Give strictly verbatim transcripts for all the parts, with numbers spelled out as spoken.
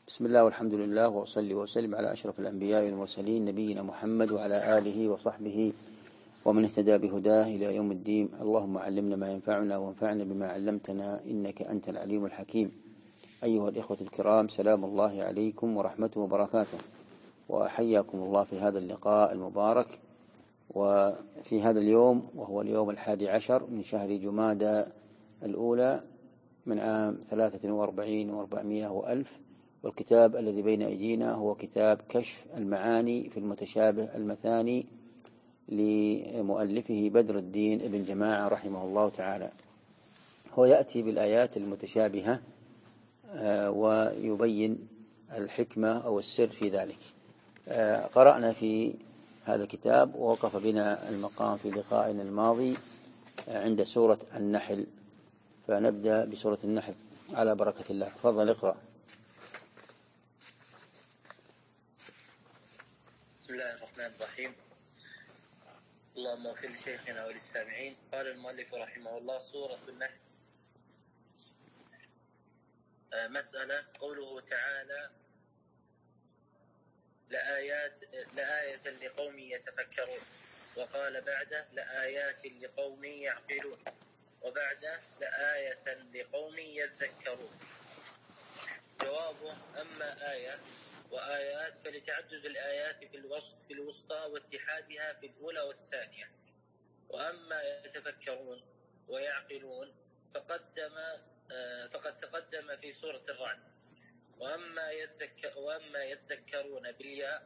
بسم الله والحمد لله وأصلي وأسلم على أشرف الأنبياء والمرسلين نبينا محمد وعلى آله وصحبه ومن اهتدى بهداه إلى يوم الدين. اللهم علمنا ما ينفعنا وانفعنا بما علمتنا إنك أنت العليم الحكيم. أيها الإخوة الكرام، سلام الله عليكم ورحمته وبركاته، وأحياكم الله في هذا اللقاء المبارك وفي هذا اليوم، وهو اليوم الحادي عشر من شهر جمادى الأولى من عام ثلاثة وأربعين وأربعمائة وألف. والكتاب الذي بين أيدينا هو كتاب كشف المعاني في المتشابه المثاني لمؤلفه بدر الدين ابن جماعة رحمه الله تعالى. هو يأتي بالآيات المتشابهة ويبين الحكمة أو السر في ذلك. قرأنا في هذا الكتاب ووقف بنا المقام في لقائنا الماضي عند سورة النحل، فنبدأ بسورة النحل على بركة الله. تفضل اقرأ. بسم الله الرحمن الرحيم. اللهم اغفر لشيخنا وللسامعين. قال المؤلف رحمه الله: سورة النحل. مسألة. قوله تعالى: لآيات لآية لقوم يتفكرون، وقال بعده: لآيات لقوم يعقلون، وبعده: لآية لقوم يذكرون. جوابه: أما آية وآيات فلتعدد الآيات في الوسطى واتحادها في الأولى والثانية. وأما يتفكرون ويعقلون فقدم فقد تقدم في سورة الرعد. وأما يذكر وأما يذكرون بالياء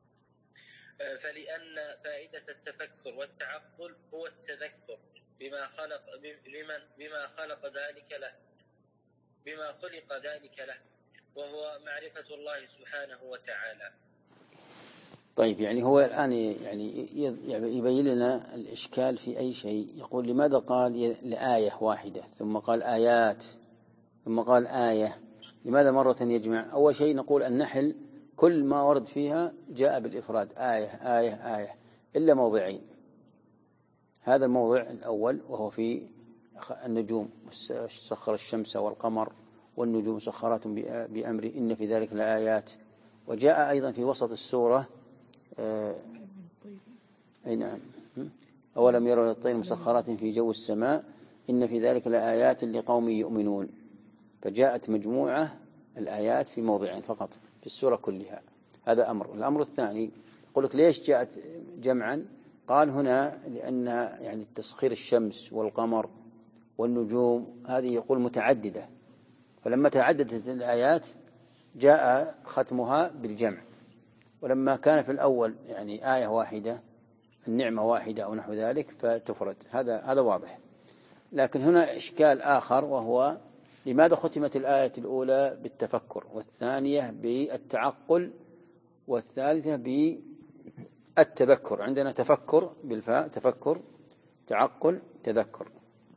فلأن فائدة التفكر والتعقل هو التذكر بما خلق بمن بما خلق ذلك له بما خلق ذلك له وهو معرفة الله سبحانه وتعالى. طيب، يعني هو الآن يعني يبين لنا الإشكال في أي شيء. يقول: لماذا قال لآية واحدة ثم قال آيات ثم قال آية؟ لماذا مرة يجمع؟ أول شيء نقول النحل كل ما ورد فيها جاء بالإفراد، آية آية آية، إلا موضعين. هذا الموضع الأول وهو في النجوم: سخر الشمس والقمر والنجوم مسخرات بأمره إن في ذلك لآيات. وجاء أيضا في وسط السورة آه أي نعم أولم يروا الطير مسخرات في جو السماء إن في ذلك لآيات لقوم يؤمنون. فجاءت مجموعة الآيات في موضعين فقط في السورة كلها. هذا أمر. الأمر الثاني يقول لك: ليش جاءت جمعا؟ قال هنا لأن يعني تسخير الشمس والقمر والنجوم هذه يقول متعددة، فلما تعددت الآيات جاء ختمها بالجمع. ولما كان في الأول يعني آية واحدة، النعمة واحدة أو نحو ذلك، فتفرد. هذا هذا واضح. لكن هنا إشكال آخر، وهو لماذا ختمت الآية الأولى بالتفكر، والثانية بالتعقل، والثالثة بالتذكر؟ عندنا تفكر بالفاء، تفكر، تعقل، تذكر.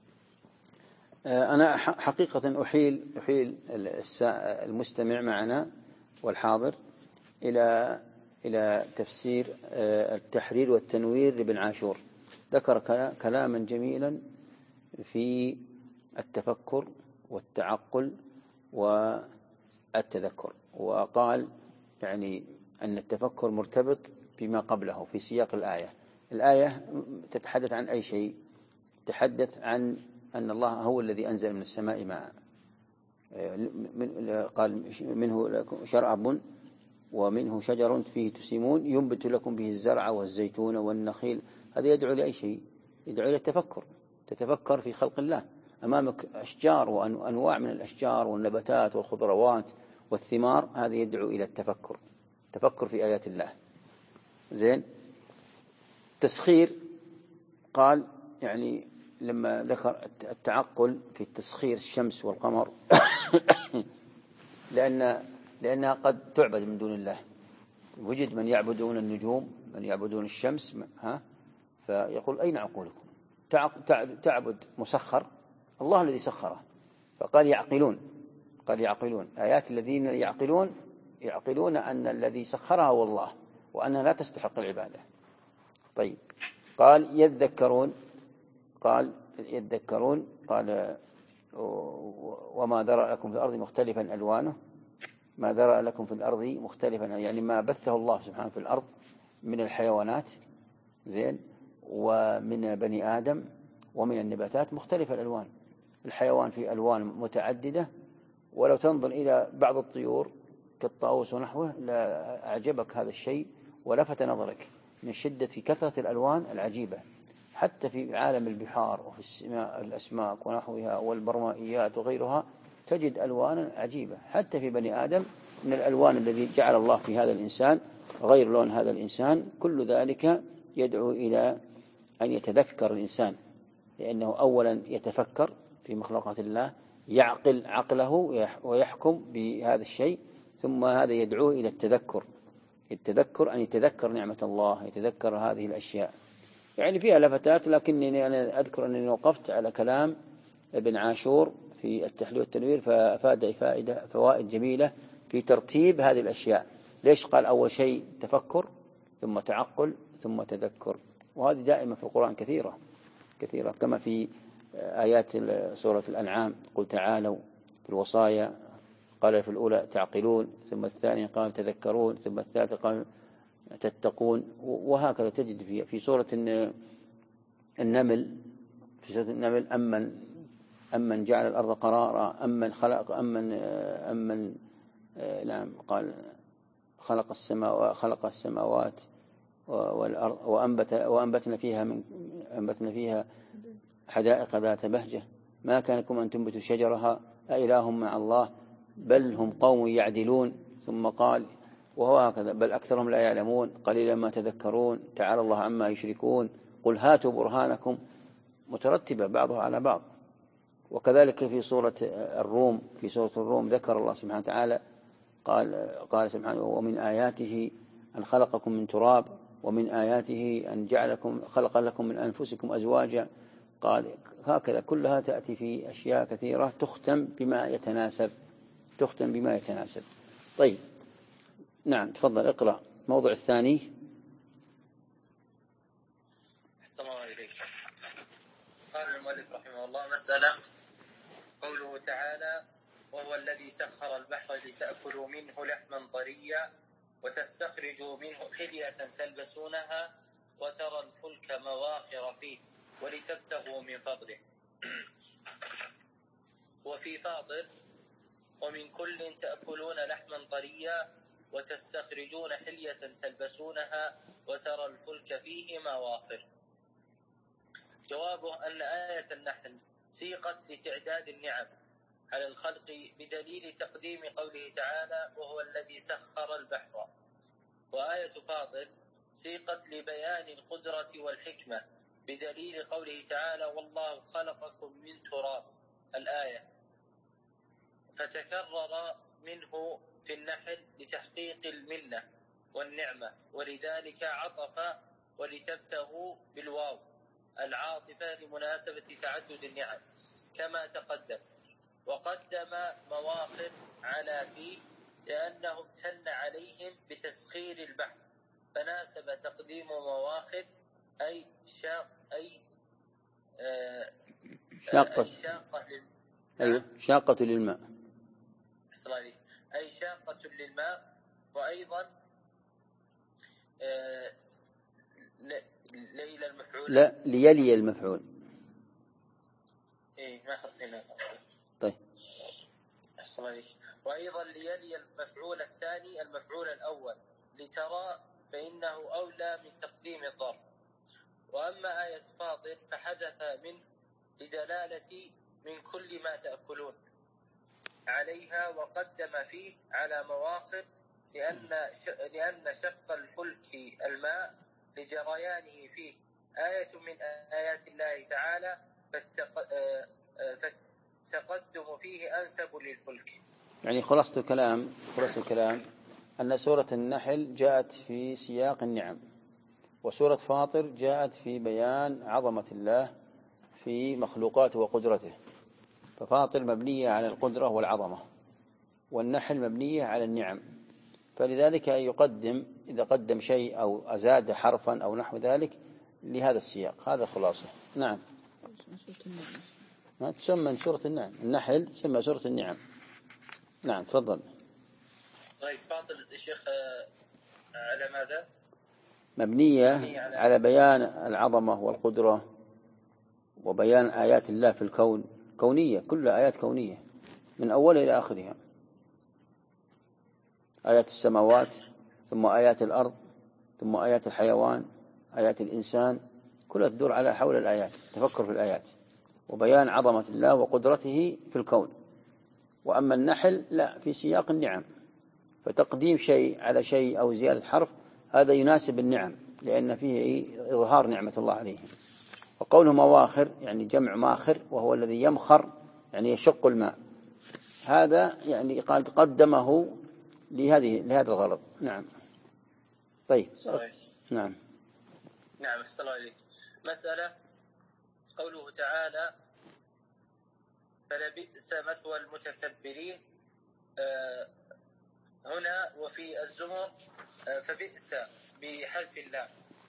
أنا حقيقة أحيل أحيل المستمع معنا والحاضر إلى إلى تفسير التحرير والتنوير لابن عاشور. ذكر كلاما جميلا في التفكر والتعقل والتذكر، وقال يعني أن التفكر مرتبط بما قبله في سياق الآية. الآية تتحدث عن أي شيء؟ تتحدث عن أن الله هو الذي أنزل من السماء ماء. قال: منه شراب ومنه شجر فيه تسيمون ينبت لكم به الزرع والزيتون والنخيل. هذا يدعو لأي شيء؟ يدعو إلى التفكر. تتفكر في خلق الله. أمامك أشجار وأنواع من الأشجار والنباتات والخضروات والثمار، هذا يدعو إلى التفكر، تفكر في آيات الله. زين. تسخير، قال يعني لما ذكر التعقل في تسخير الشمس والقمر لأن لأنها قد تعبد من دون الله. وجد من يعبدون النجوم، من يعبدون الشمس، ها فيقول: أين عقولكم؟ تعبد مسخر، الله الذي سخره. فقال يعقلون، قال يعقلون. آيات الذين يعقلون يعقلون أن الذي سخرها هو الله، وأنها لا تستحق العبادة. طيب، قال يذكرون، قال يذكرون قال: وما ذرأ لكم في الأرض مختلفا ألوانه ما ذرأ لكم في الأرض مختلفا، يعني ما بثه الله سبحانه في الأرض من الحيوانات زين ومن بني آدم ومن النباتات مختلف الألوان. الحيوان في ألوان متعددة، ولو تنظر إلى بعض الطيور كالطاووس ونحوه لا أعجبك هذا الشيء ولفت نظرك من شدة كثرة الألوان العجيبة. حتى في عالم البحار وفي الأسماك ونحوها والبرمائيات وغيرها تجد ألوان عجيبة. حتى في بني آدم من الألوان الذي جعل الله في هذا الإنسان غير لون هذا الإنسان، كل ذلك يدعو إلى أن يتذكر الإنسان، لأنه أولا يتفكر في مخلوقات الله، يعقل عقله ويحكم بهذا الشيء، ثم هذا يدعوه إلى التذكر. التذكر أن يتذكر نعمة الله، يتذكر هذه الأشياء. يعني فيها لفتات، لكنني أنا أذكر أنني وقفت على كلام ابن عاشور في التحليل والتنوير فأفاد فائدة فوائد جميلة في ترتيب هذه الأشياء. ليش قال أول شيء تفكر ثم تعقل ثم تذكر؟ وهذه دائما في القرآن كثيرة كثيرة، كما في آيات سورة الأنعام: قل تعالوا في الوصايا، قال في الأولى تعقلون، ثم الثانية قال تذكرون، ثم الثالثة قال تتقون. وهكذا تجد في في سورة النمل في سورة النمل أمن أمن جعل الأرض قرارا، أمن خلق أمن أمن نعم قال خلق السماوات خلق السماوات والأرض وأنبت وأنبتنا فيها من أنبتنا فيها حدائق ذات بهجة، ما كان لكم أن تنبتوا شجرها أإله مع الله بل هم قوم يعدلون. ثم قال وهو هكذا بل أكثرهم لا يعلمون قليلا ما تذكرون، تعالى الله عما يشركون، قل هاتوا برهانكم، مترتبة بعضها على بعض. وكذلك في سورة الروم في سورة الروم ذكر الله سبحانه وتعالى قال قال سبحانه: ومن آياته أن خلقكم من تراب ومن آياته أن جعلكم خلق لكم من أنفسكم أزواجا. قال هكذا كلها تأتي في أشياء كثيرة تختم بما يتناسب تختم بما يتناسب. طيب نعم تفضل اقرأ الموضوع الثاني. أحسن الله إليك. قال المؤلف رحمه الله: مسألة قوله تعالى: وهو الذي سخر البحر لتأكلوا منه لحما طريا وتستخرجوا منه حلية تلبسونها وترى الفلك مواخر فيه ولتبتغوا من فضله. وفي فاطر: ومن كل تأكلون لحما طريا وتستخرجون حلية تلبسونها وترى الفلك فيه مواخر. جوابه أن آية النحل سيقت لتعداد النعم على الخلق بدليل تقديم قوله تعالى: وهو الذي سخر البحر. وآية فاطر سيقت لبيان القدرة والحكمة بدليل قوله تعالى: والله خلقكم من تراب الآية، فتكرر منه في النحل لتحقيق المنة والنعمة، ولذلك عطف ولتبتغوا بالواو العاطفة لمناسبة تعدد النعم كما تقدم. وقدم مواخر على فيه لأنه امتن عليهم بتسخير البحر، فناسب تقديم مواخر أي شاق أي آه شاقة أي شاقة لل... أيوة شاقة للماء أي شاقة للماء. وأيضا آه ليل المفعول لا ليلي المفعول. إيه ما حطينا. طيب. وأيضا ليلي المفعول الثاني المفعول الأول لترى، فإنه أولى من تقديم الظرف. وأما آية فاطر فحدث من لدلالة من كل ما تأكلون عليها، وقدم فيه على مواخر لأن لأن شق الفلك الماء لجريانه فيه آية من آيات الله تعالى، فالتقدم فيه أنسب للفلك. يعني خلاصة الكلام خلاصة الكلام أن سورة النحل جاءت في سياق النعم، وسورة فاطر جاءت في بيان عظمة الله في مخلوقاته وقدرته. ففاطر مبنية على القدرة والعظمة، والنحل مبنية على النعم، فلذلك يقدم إذا قدم شيء أو أزاد حرفا أو نحو ذلك لهذا السياق. هذا خلاصة. نعم تسمى سورة النعم، النحل تسمى سورة النعم. نعم تفضل. طيب فاضل الشيخ على ماذا؟ مبنية, مبنية على... على بيان العظمة والقدرة وبيان آيات الله في الكون، كونية، كلها آيات كونية من أولها إلى آخرها، آيات السماوات ثم آيات الأرض ثم آيات الحيوان آيات الإنسان، كلها تدور على حول الآيات، تفكر في الآيات وبيان عظمة الله وقدرته في الكون. وأما النحل لا، في سياق النعم، فتقديم شيء على شيء أو زيادة حرف هذا يناسب النعم لأن فيه إظهار نعمة الله عليهم. وقوله مواخر يعني جمع ماخر وهو الذي يمخر يعني يشق الماء، هذا يعني قد قدمه لهذه لهذا الغرض. نعم. طيب صحيح. نعم نعم أحسن الله إليك. مسألة قوله تعالى فلبئس مثوى المتكبرين، آه هنا وفي الزمر آه فبئس بحذف اللام.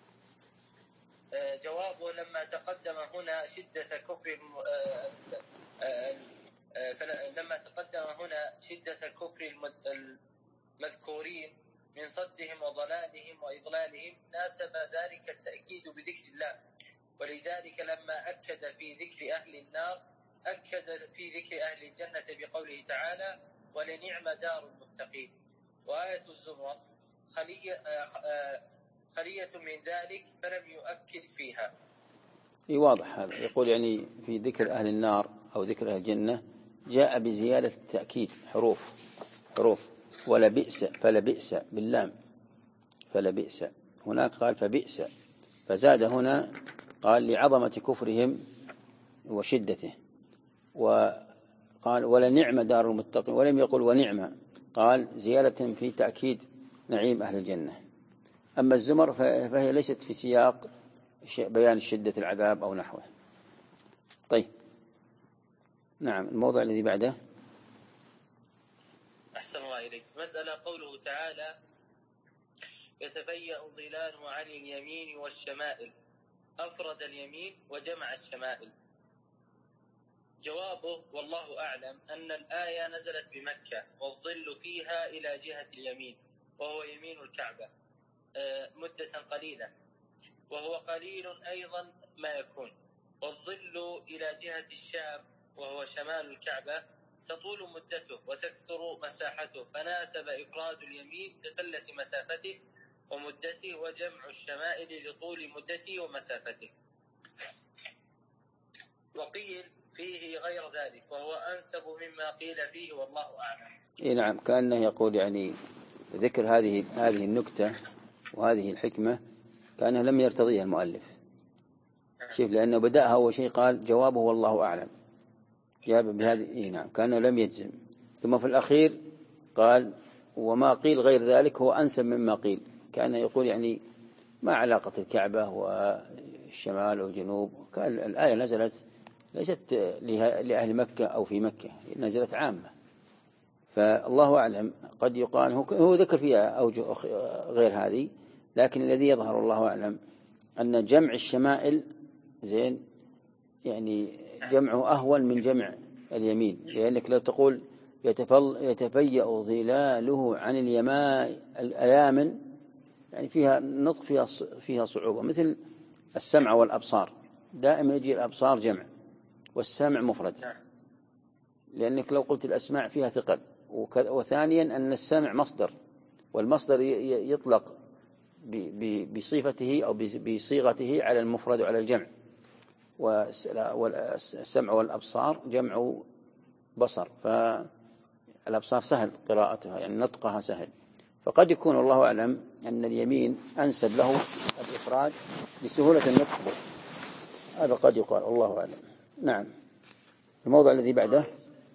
آه جوابه لما تقدم هنا شدة كفر آه آه آه لما تقدم هنا شدة كفر المذكورين من صدهم وضلالهم وإضلالهم ناسب ذلك التأكيد بذكر الله، ولذلك لما أكد في ذكر أهل النار أكد في ذكر أهل الجنة بقوله تعالى ولنعم دار المتقين. وآية الزمر خلية, خلية من ذلك فلم يؤكد فيها. إيه واضح هذا، يقول يعني في ذكر أهل النار أو ذكر أهل الجنة جاء بزيادة التأكيد حروف حروف ولا بئس فلا بئس باللام فلا بئس، هناك قال فبئس، فزاد هنا قال لعظمة كفرهم وشدته، وقال ولا نعم دار المتقين ولم يقل ونعمة، قال زيادة في تأكيد نعيم أهل الجنة. أما الزمر فهي ليست في سياق بيان شدة العذاب أو نحوه. طيب نعم الموضوع الذي بعده. أحسن الله إليك. مسألة قوله تعالى يتفيأ ظلاله عن اليمين والشمائل، أفرد اليمين وجمع الشمائل. جوابه والله أعلم أن الآية نزلت بمكة والظل فيها إلى جهة اليمين وهو يمين الكعبة مدة قليلة، وهو قليل أيضا ما يكون، والظل إلى جهة الشام وهو شمال الكعبة تطول مدته وتكثر مساحته، فناسب إفراد اليمين لقلة مسافته ومدته وجمع الشمائل لطول مدته ومسافته. وقيل فيه غير ذلك وهو أنسب مما قيل فيه والله أعلم. إيه نعم، كأنه يقول يعني ذكر هذه هذه النكتة وهذه الحكمة كأنه لم يرتضيها المؤلف. شوف لأنه بدأها أول شيء قال جوابه والله أعلم، جاب بهذه إيه نعم كأنه لم يجزم، ثم في الأخير قال وما قيل غير ذلك هو أنسب مما قيل، كأنه يقول يعني ما علاقة الكعبة والشمال والجنوب، كان الآية نزلت ليست لأهل مكة أو في مكة، نزلت عامة، فالله أعلم. قد يقال هو ذكر فيها أوجه غير هذه، لكن الذي يظهر الله أعلم أن جمع الشمائل زين يعني جمعه أهون من جمع اليمين، لأنك لو تقول يتفيأ ظلاله عن اليمن يعني فيها نطق فيها فيها صعوبة، مثل السمع والأبصار، دائما يجي الأبصار جمع والسمع مفرد، لأنك لو قلت الأسماع فيها ثقل. وثانيا أن السمع مصدر، والمصدر يطلق بصفته أو بصيغته على المفرد وعلى الجمع، والسمع والأبصار جمع بصر، فالأبصار سهل قراءتها يعني نطقها سهل، فقد يكون الله أعلم أن اليمين أنسب له الإفراد لسهولة النطق، هذا قد يقال الله أعلم. نعم الموضوع الذي بعده.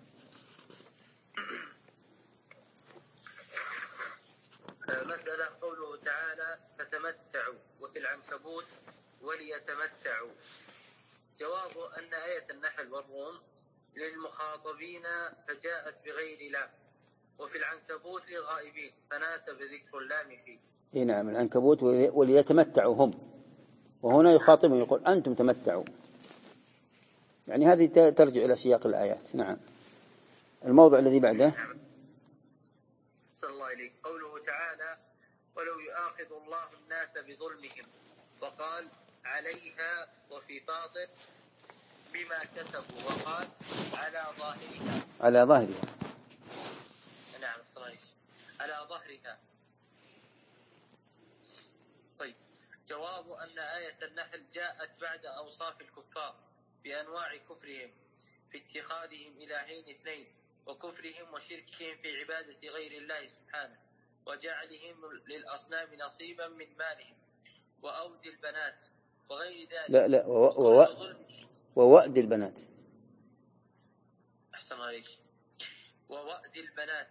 مسألة قوله تعالى فتمتعوا وفي العنكبوت وليتمتعوا. جوابه أن آية النحل والروم للمخاطبين فجاءت بغير لام، وفي العنكبوت للغائبين فناسب ذكر اللام فيه. إيه نعم العنكبوت وليتمتعوا هم، وهنا يخاطبهم يقول أنتم تمتعوا، يعني هذه ترجع إلى سياق الآيات. نعم الموضوع الذي بعده. صلى الله عليه قوله تعالى ولو يؤاخذ الله الناس بظلمهم، وقال عليها وفي فاطر بما كسبوا، وقال على ظاهرها على ظهرها نعم صحيح على ظهرها. طيب جواب أن آية النحل جاءت بعد أوصاف الكفار بأنواع كفرهم في اتخاذهم إلهين اثنين، وكفرهم وشركهم في عبادة غير الله سبحانه، وجعلهم للأصنام نصيبا من مالهم، وأود البنات وغير ذلك. لا لا ووأد البنات أحسن عليك ووأد البنات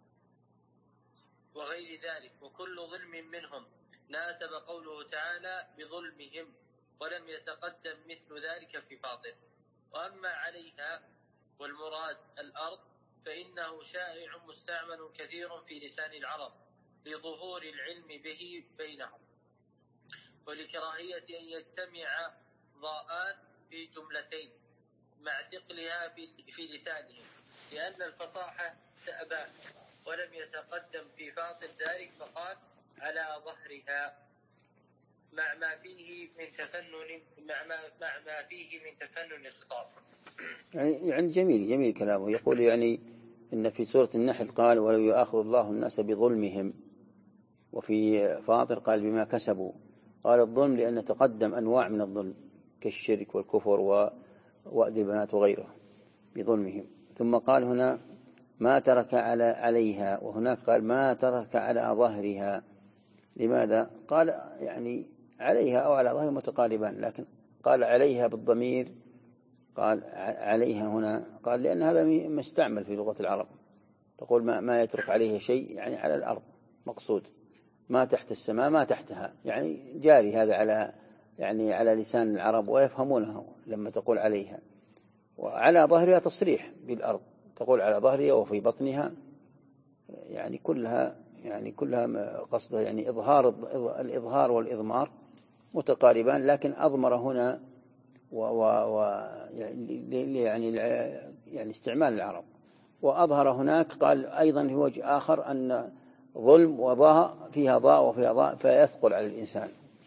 وغير ذلك، وكل ظلم منهم ناسب قوله تعالى بظلمهم، ولم يتقدم مثل ذلك في فاطر. وأما عليها والمراد الأرض فإنه شائع مستعمل كثير في لسان العرب لظهور العلم به بينهم، ولكراهية أن يجتمع ضاءان في جملتين مع ثقلها في لسانهم، لأن الفصاحة تأباه، ولم يتقدم في فاطر ذلك فقال على ظهرها مع ما فيه من تفنن مع ما, مع ما فيه من تفنن الخطاب. يعني يعني جميل جميل كلامه. يقول يعني إن في سورة النحل قال ولو يؤاخذ الله الناس بظلمهم، وفي فاطر قال بما كسبوا. قال الظلم لأن تقدم أنواع من الظلم كالشرك والكفر ووأد البنات وغيره بظلمهم، ثم قال هنا ما ترك على عليها، وهناك قال ما ترك على ظهرها. لماذا؟ قال يعني عليها أو على ظهر متقاربان، لكن قال عليها بالضمير، قال عليها هنا قال لأن هذا مستعمل في لغة العرب، تقول ما, ما يترك عليها شيء يعني على الأرض مقصود، ما تحت السماء ما تحتها، يعني جاري هذا على يعني على لسان العرب ويفهمونه لما تقول عليها. وعلى ظهرها تصريح بالأرض، تقول على ظهرها وفي بطنها، يعني كلها يعني كلها قصدها يعني إظهار الإظهار والإضمار متقاربان، لكن أضمر هنا و, و, و يعني يعني استعمال العرب، وأظهر هناك قال أيضا في وجه آخر أن ظلم وضاء فيها ضاء وفيها ضاء فيثقل على الإنسان.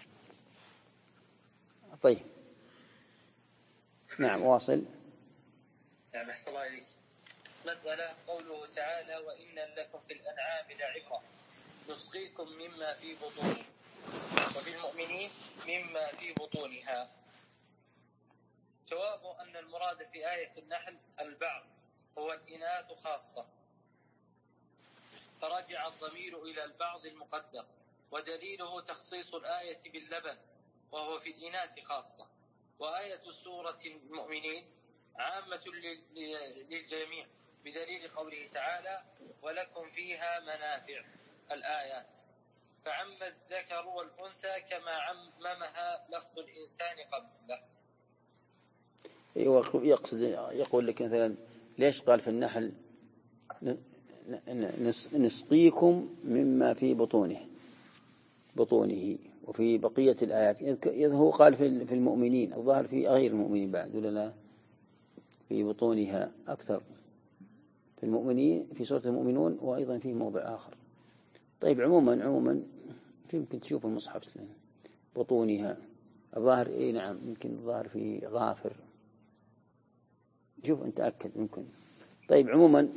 طيب نعم واصل. نعم أحسن الله إليك. مسألة قوله تعالى وإن لكم في الأنعام لعبرة نسقيكم مما في بطونه، وفي المؤمنين مما في بطونها. جواب أن المراد في آية النحل البعض هو الإناث خاصة، فرجع الضمير إلى البعض المقدر، ودليله تخصيص الآية باللبن وهو في الإناث خاصة. وآية سورة المؤمنين عامة للجميع بدليل قوله تعالى ولكم فيها منافع الآيات، فعم الذكر والأنثى كما عممها لفظ الإنسان قبله. يقصد يقول لك مثلا ليش قال في النحل نسقيكم مما في بطونه بطونه وفي بقية الآيات إذ هو قال في المؤمنين، الظاهر في غير المؤمنين بعد ولا لا؟ في بطونها أكثر في المؤمنين في سورة المؤمنون، وأيضا في موضع آخر. طيب عموما عموما يمكن تشوف المصحف بطونها الظاهر إيه نعم يمكن الظاهر في غافر، شوف أنت أكد ممكن. طيب عموما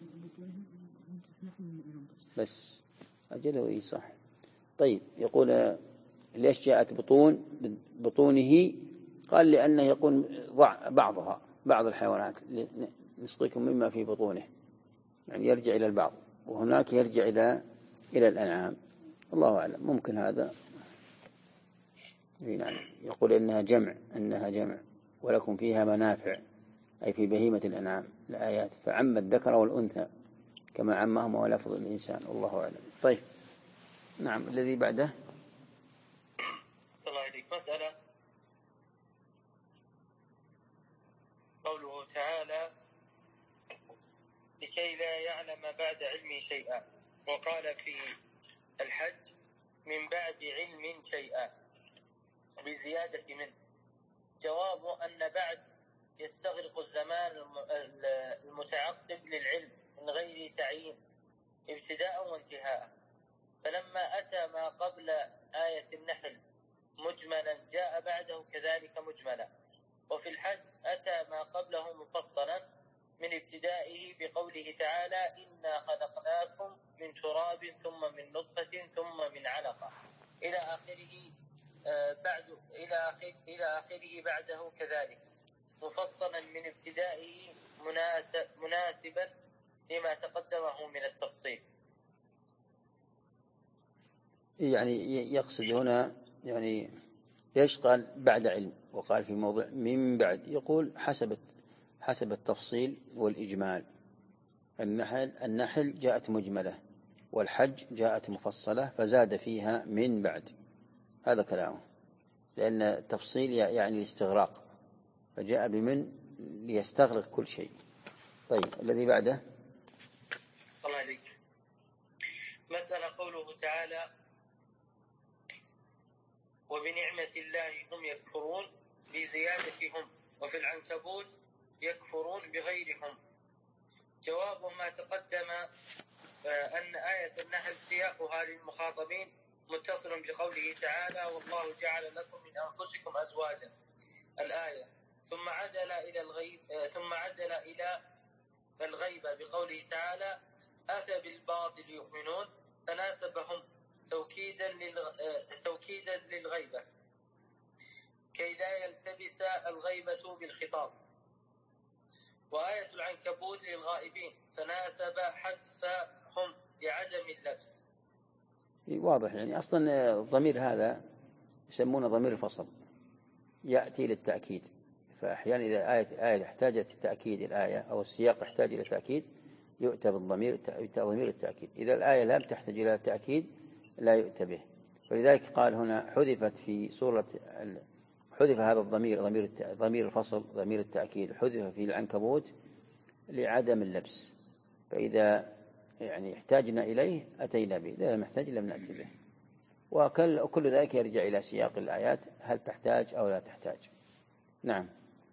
بس أجله إيه صح. طيب يقول ليش جاءت بطون بطونه؟ قال لأنه يكون بعضها بعض الحيوانات نسقيكم مما في بطونه، يعني يرجع إلى البعض، وهناك يرجع إلى إلى الأنعام. الله أعلم ممكن هذا. نعم يقول إنها جمع إنها جمع ولكم فيها منافع أي في بهيمة الأنعام الآيات، فعم الذكر والأنثى كما عمهما لفظ الإنسان. الله أعلم. طيب نعم الذي بعده. صلى الله عليك. مسألة قوله تعالى لكي لا يعلم بعد علم شيئا، وقال في الحج من بعد علم شيئا بزيادة منه. جواب أن بعد يستغرق الزمان المتعقب للعلم من غير تعيين، ابتداء وانتهاء. فلما أتى ما قبل آية النحل مجملا جاء بعده كذلك مجملا. وفي الحج أتى ما قبله مفصلا من ابتدائه بقوله تعالى إنا خلقناكم من تراب ثم من نطفة ثم من علقة إلى آخره بعد إلى آخر إلى آخره بعده كذلك مفصلا من ابتدائه مناسب مناسبا لما تقدمه من التفصيل. يعني يقصد هنا يعني ليش قال بعد علم وقال في موضع من بعد؟ يقول حسب حسب التفصيل والإجمال. النحل النحل جاءت مجملة والحج جاءت مفصلة فزاد فيها من بعد. هذا كلامه، لأن التفصيل يعني الاستغراق فجاء بمن ليستغرق كل شيء. طيب الذي بعده. صلى عليك. مسألة قوله تعالى وبنعمة الله هم يكفرون بزيادة هم، وفي العنكبوت يكفرون بغيرهم. جواب ما تقدم أن آية النحل سياقها للمخاطبين متصل بقوله تعالى والله جعل لكم من أنفسكم أزواجا الآية، ثم عدل إلى الغيب ثم عدل إلى الغيبة بقوله تعالى أفبالباطل يؤمنون، فناسبهم توكيدا توكيدا للغيبة كي لا يلتبس الغيبة بالخطاب. وآية العنكبوت للغائبين فناسب حذفهم لعدم اللبس. واضح، يعني أصلا الضمير هذا يسمونه ضمير الفصل، يأتي للتأكيد. فأحيانا إذا آية آية احتاجت تأكيد الآية أو السياق يحتاج إلى تأكيد يؤتى بالضمير ضمير التأكيد. إذا الآية لم تحتاج إلى تأكيد لا يؤتى به. ولذلك قال هنا حذفت في سورة حذف هذا الضمير ضمير ضمير الفصل ضمير التأكيد حذف في العنكبوت لعدم اللبس. فإذا يعني احتاجنا إليه أتينا به، إذا لم نحتاج لم نأتي به. وكل ذلك يرجع إلى سياق الآيات هل تحتاج أو لا تحتاج. نعم.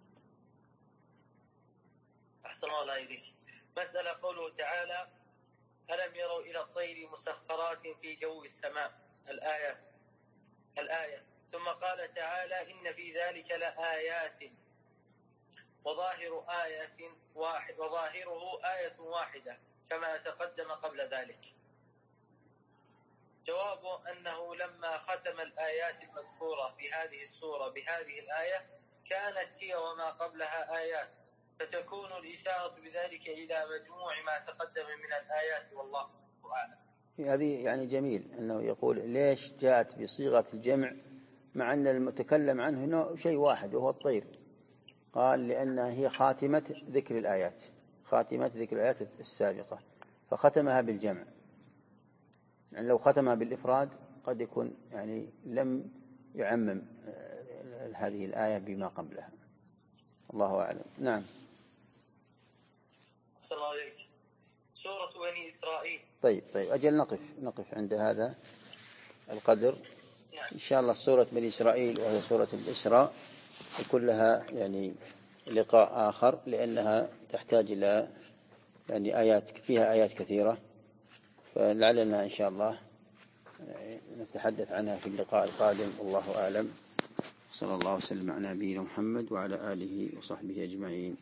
أحسن الله إليك. مسألة قوله تعالى ألم يروا إلى الطير مسخرات في جو السماء الآيات الآية. ثم قال تعالى إن في ذلك لآيات وظاهر آية واحد وظاهره آية واحدة كما تقدم قبل ذلك. جواب أنه لما ختم الآيات المذكورة في هذه السورة بهذه الآية كانت هي وما قبلها آيات، فتكون الإشارة بذلك إلى مجموع ما تقدم من الآيات والله أعلم. هذه يعني جميل أنه يقول ليش جاءت بصيغة الجمع مع أن المتكلم عنه هنا شيء واحد وهو الطير. قال لأنها هي خاتمة ذكر الآيات خاتمة ذكر الآيات السابقة فختمها بالجمع. يعني لو ختمها بالإفراد قد يكون يعني لم يعمم هذه الآية بما قبلها. الله أعلم. نعم. السلام عليكم. سورة بني إسرائيل. طيب طيب أجل نقف نقف عند هذا القدر. نعم. إن شاء الله سورة بني إسرائيل وهي سورة الإسراء كلها يعني لقاء آخر لأنها تحتاج إلى يعني آيات فيها آيات كثيرة، فلعلنا إن شاء الله نتحدث عنها في اللقاء القادم. والله أعلم. صلى الله وسلم على نبينا محمد وعلى آله وصحبه أجمعين.